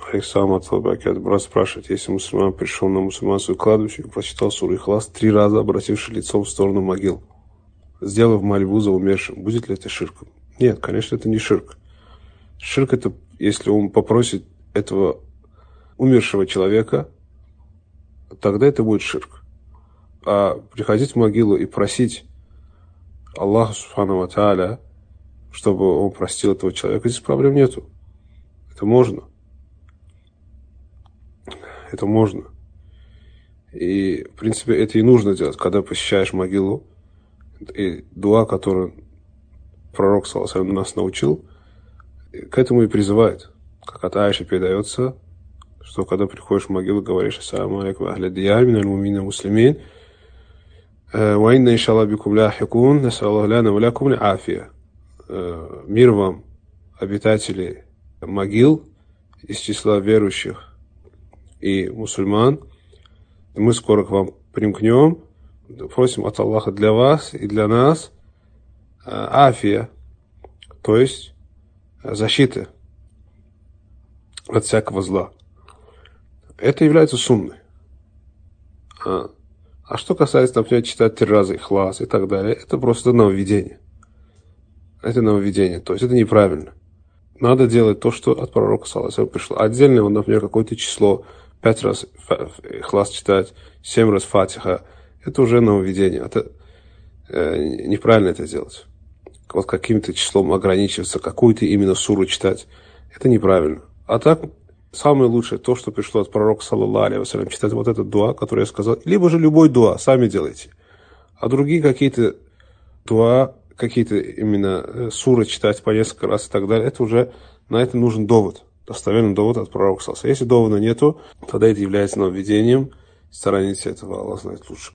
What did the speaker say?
Брат спрашивает, если мусульман пришел на мусульманскую кладбище и прочитал суру Ихлас 3 раза, обратившись лицом в сторону могил, сделав мольбу за умершим, будет ли это ширком? Нет, конечно, это не ширк. Ширк — это если он попросит этого умершего человека, тогда это будет ширк. А приходить в могилу и просить Аллаха Субхану ва Тааля, чтобы он простил этого человека, здесь проблем нету. Это можно. Это можно. И, в принципе, это и нужно делать, когда посещаешь могилу. И дуа, которую пророк саллаллаху алейхи нас научил, к этому и призывает. Как от Аиши передается, что когда приходишь в могилу, говоришь: ассаламу алейкум ахля дияр миналь муминин муслимин ва инна иншаллах бикум ляхикун насаллаху лана ва лякум афия. Мир вам, обитатели могил из числа верующих и мусульман, мы скоро к вам примкнем, просим от Аллаха для вас и для нас афия, то есть защиты от всякого зла. Это является сунной. А что касается, например, читать 3 раза Ихлас и так далее, это просто нововведение. Это нововведение, то есть это неправильно. Надо делать то, что от пророка саллаллаху алейхи ва саллям пришло. Отдельно, например, какое-то число, 5 раз Ихлас читать, 7 раз Фатиха, это уже нововведение. Это неправильно это делать. Вот каким-то числом ограничиваться, какую-то именно суру читать, это неправильно. А так, самое лучшее, то, что пришло от пророка саллаллаху алейхи ва саллям, читать вот этот дуа, который я сказал, либо же любой дуа, сами делайте. А другие какие-то дуа, какие-то именно суры читать по несколько раз и так далее, это уже, на это нужен довод, достоверный довод от пророка саллаллаху алейхи ва саллям. Если довода нету, тогда это является нововведением, сторонитесь этого, Аллах знает лучше.